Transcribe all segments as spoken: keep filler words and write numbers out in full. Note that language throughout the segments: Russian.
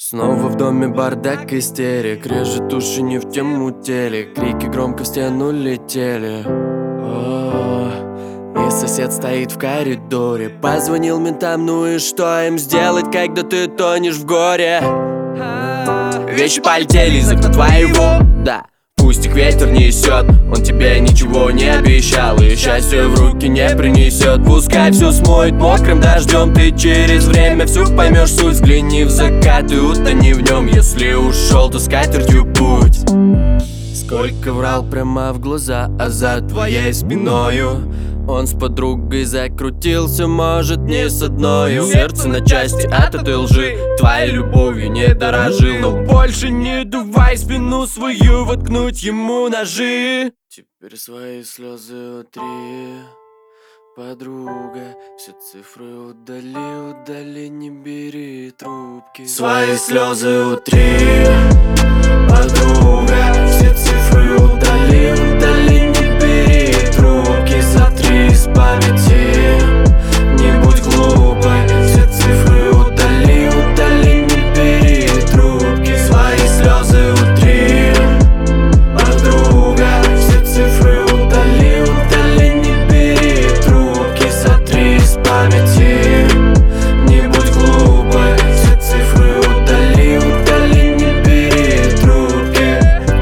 Снова в доме бардак, истерик, режет уши не в тему телек, крики громко в стену летели. О, и сосед стоит в коридоре, позвонил ментам, ну и что им сделать, когда ты тонешь в горе? Вещи полетели из окна твоего, да. Пусть их ветер несет, он тебе ничего не обещал и счастье в руки не принесет. Пускай все смоет мокрым дождем, ты через время всю поймешь суть. Взгляни в закат и утони в нем, если ушел, то с катертью путь. Сколько врал прямо в глаза, а за твоей спиною он с подругой закрутился, может, не с одною. Сердце на части от этой лжи, твоей любовью не дорожил. Но больше не давай спину свою воткнуть ему ножи. Теперь свои слезы утри, подруга, все цифры удали, удали, не бери трубки. Свои слезы утри, подруга, все цифры удали, удали, не бери трубки. Сотри из памяти, не будь глупой, все цифры удали, удали, не бери трубки. Свои слезы утри, подруга, все цифры удали, удали, не бери трубки. Сотри из памяти, не будь глупой, все цифры удали, удали, не бери трубки.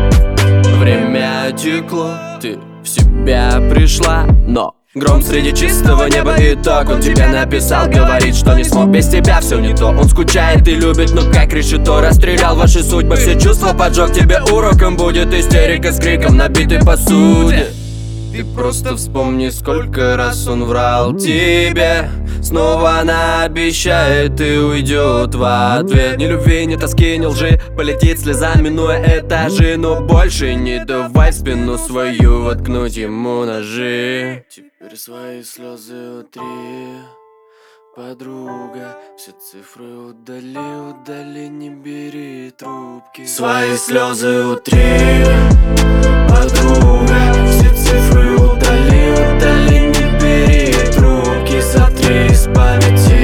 Время текло, ты в себя пришла, но гром среди чистого неба, итог он тебе написал. Говорит, что не смог без тебя, все не то. Он скучает и любит, но как решето расстрелял ваши судьбы. Все чувства поджег, тебе уроком будет истерика с криком набитой посуде. Ты просто вспомни, сколько раз он врал тебе. Снова она обещает и уйдет в ответ. Ни любви, ни тоски, ни лжи, полетит слеза, минуя этажи. Но больше не давай в спину свою воткнуть ему ножи. Теперь свои слезы утри, подруга, все цифры удали, удали, не бери трубки. Свои слезы утри, подруга, все цифры удали, удали, не бери трубки. Сотри из памяти,